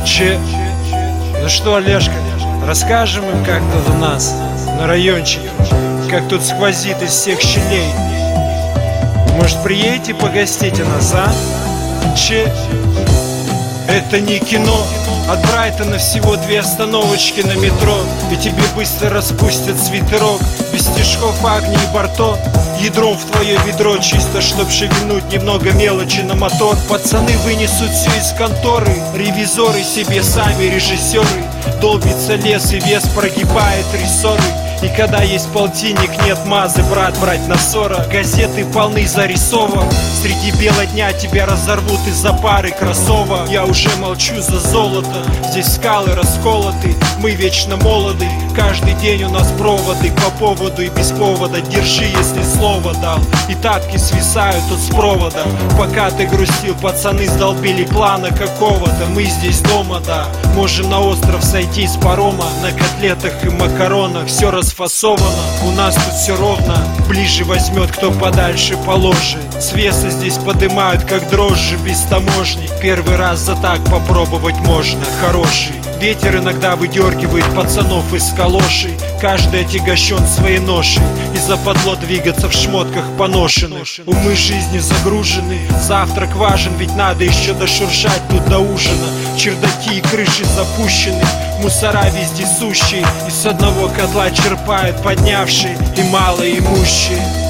Че? Ну что, Олежка, расскажем им, как тут у нас на райончике, как тут сквозит из всех щелей. Может, приедете погостить у нас, а? Че? Это не кино. От Брайтона всего 2 остановочки на метро, и тебе быстро распустят свитерок. Без стежков Агни и Барто, ядром в твое ведро, чисто чтоб шевельнуть немного мелочи на мотор. Пацаны вынесут все из конторы, ревизоры себе сами режиссеры. Долбится лес и вес прогибает рессоры. И когда есть полтинник, нет мазы, брат, брать на 40. Газеты полны зарисовок, среди бела дня тебя разорвут из-за пары кроссовок. Я уже молчу за золото, здесь скалы расколоты, мы вечно молоды. Каждый день у нас проводы, по поводу и без повода. Держи, если слово дал, и тапки свисают тут с провода. Пока ты грустил, пацаны сдолбили плана какого-то. Мы здесь дома, да, можем на остров сойти с парома. На котлетах и макаронах все расфасовано. У нас тут все ровно, ближе возьмет кто подальше положи. С веса здесь подымают как дрожжи без таможни. Первый раз за так попробовать можно, хороший. Ветер иногда выдергивает пацанов из калошей. Каждый отягощен своей ношей, и западло двигаться в шмотках поношенных. Умы жизни загружены, завтрак важен, ведь надо еще дошуршать тут до ужина. Чердаки и крыши запущены, мусора вездесущие, и с одного котла черпают поднявшие и малоимущие.